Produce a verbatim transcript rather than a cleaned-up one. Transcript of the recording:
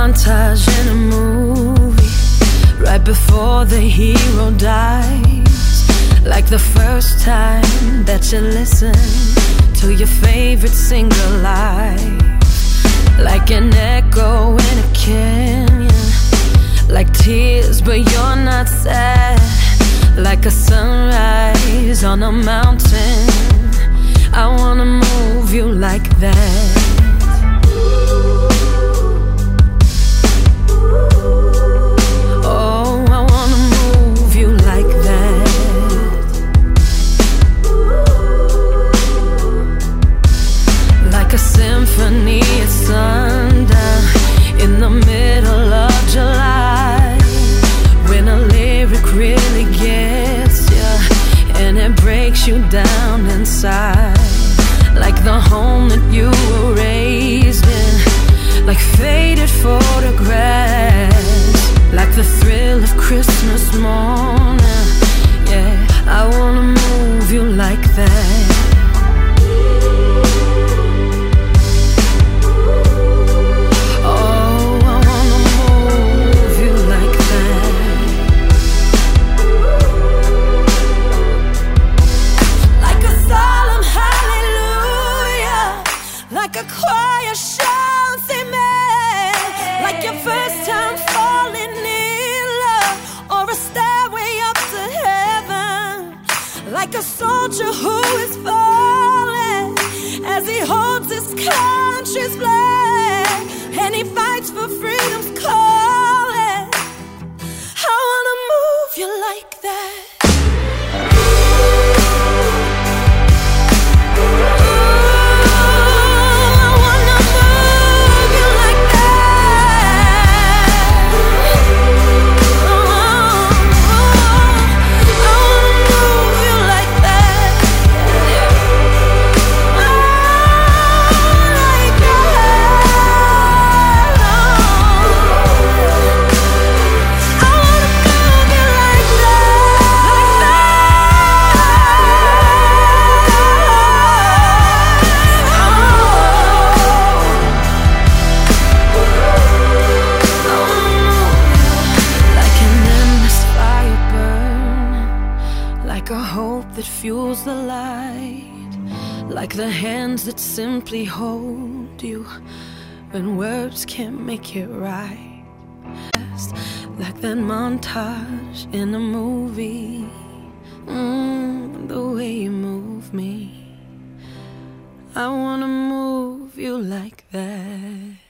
montage in a movie, right before the hero dies. Like the first time that you listen to your favorite singer live. Like an echo in a canyon, like tears but you're not sad. Like a sunrise on a mountain, I wanna move you like that. A symphony at sundown in the middle of July, when a lyric really gets you and it breaks you down inside. Like the home that you were raised in, like faded photographs, like the thrill of Christmas morning. Yeah, I wanna move you like that. Like a choir shouts amen, like your first time falling in love, or a stairway up to heaven. Like a soldier who is falling as he holds his country's flag, and he fights for freedom's calling. I wanna move you like that. Like a hope that fuels the light, like the hands that simply hold you when words can't make it right. Like that montage in a movie, mm, the way you move me, I wanna move you like that.